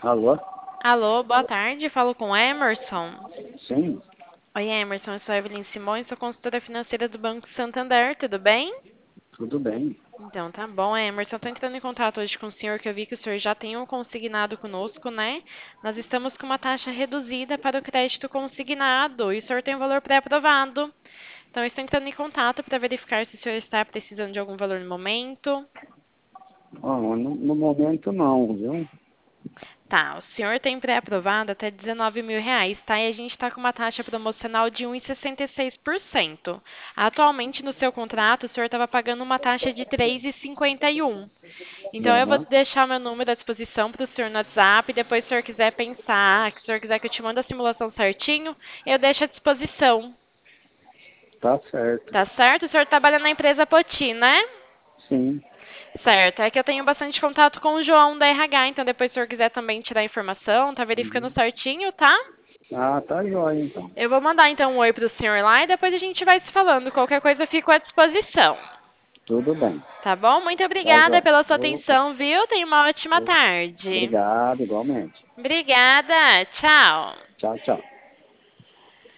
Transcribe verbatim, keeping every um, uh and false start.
Alô? Alô, boa tarde. Falo com Emerson. Sim, Oi, Emerson. Eu sou a Evelyn Simões, sou consultora financeira do Banco Santander. Tudo bem? tudo bem. Então, tá bom, Emerson. Estou entrando em contato hoje com o senhor, que eu vi que o senhor já tem um consignado conosco, né? Nós estamos com uma taxa reduzida para o crédito consignado e o senhor tem um valor pré-aprovado. Então, eu estou entrando em contato para verificar se o senhor está precisando de algum valor no momento. Ó, no, no momento não, viu? Tá, o senhor tem pré-aprovado até dezenove mil reais, tá? E a gente está com uma taxa promocional de um vírgula sessenta e seis por cento. Atualmente, no seu contrato, o senhor estava pagando uma taxa de três vírgula cinquenta e um. Então, eu vou Aham, deixar meu número à disposição para o senhor no WhatsApp. Depois, se o senhor quiser pensar, que o senhor quiser que eu te mande a simulação certinho, eu deixo à disposição. tá certo. Tá certo? O senhor trabalha na empresa Poti, né? Sim. Certo, é que eu tenho bastante contato com o João da R H, então depois se o senhor quiser também tirar informação, tá verificando Uhum. certinho, tá? Ah, tá jóia então. Eu vou mandar então um oi pro senhor lá e depois a gente vai se falando. Qualquer coisa eu fico à disposição. Tudo bem. Tá bom? Muito Tá obrigada jóia. pela sua Opa, atenção, viu? Tenha uma ótima ô, tarde. obrigado, igualmente. Obrigada. Tchau. Tchau, tchau.